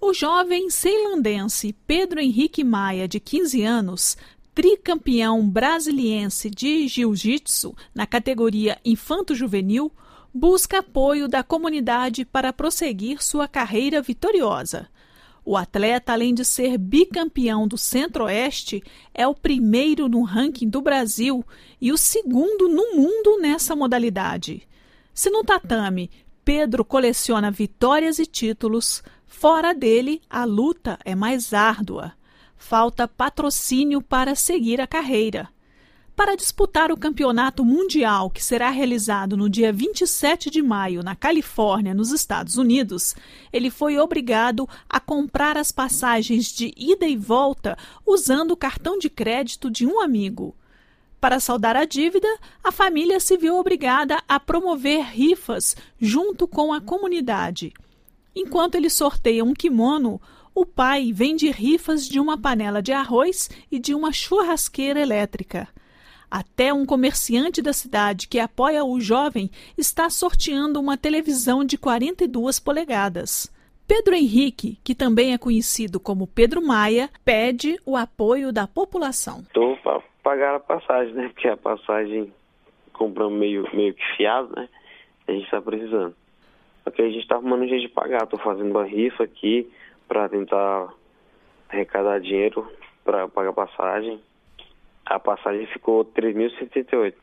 O jovem ceilandense Pedro Henrique Maia, de 15 anos, tricampeão brasiliense de jiu-jitsu na categoria infanto-juvenil, busca apoio da comunidade para prosseguir sua carreira vitoriosa. O atleta, além de ser bicampeão do Centro-Oeste, é o primeiro no ranking do Brasil e o segundo no mundo nessa modalidade. Se no tatame Pedro coleciona vitórias e títulos, fora dele a luta é mais árdua. Falta patrocínio para seguir a carreira. Para disputar o campeonato mundial que será realizado no dia 27 de maio na Califórnia, nos Estados Unidos, ele foi obrigado a comprar as passagens de ida e volta usando o cartão de crédito de um amigo. Para saldar a dívida, a família se viu obrigada a promover rifas junto com a comunidade. Enquanto ele sorteia um kimono, o pai vende rifas de uma panela de arroz e de uma churrasqueira elétrica. Até um comerciante da cidade que apoia o jovem está sorteando uma televisão de 42 polegadas. Pedro Henrique, que também é conhecido como Pedro Maia, pede o apoio da população. Estou para pagar a passagem, né? Porque a passagem compramos meio que fiado, né? A gente está precisando. Porque a gente está arrumando um jeito de pagar. Estou fazendo uma rifa aqui para tentar arrecadar dinheiro para pagar a passagem. A passagem ficou R$3.078.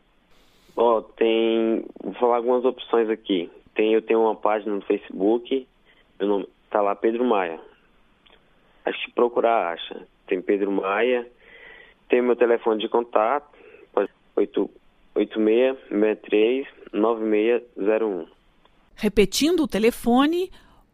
Vou falar algumas opções aqui. Eu tenho uma página no Facebook, meu nome tá lá Pedro Maia. Acho que procurar acha. Tem Pedro Maia. Tem meu telefone de contato, 8663-9601. Repetindo o telefone,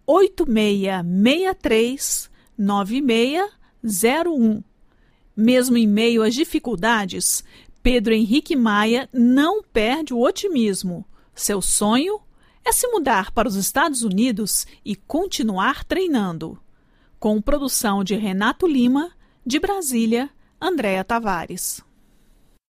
8663-9601. Mesmo em meio às dificuldades, Pedro Henrique Maia não perde o otimismo. Seu sonho é se mudar para os Estados Unidos e continuar treinando. Com produção de Renato Lima, de Brasília, Andréa Tavares.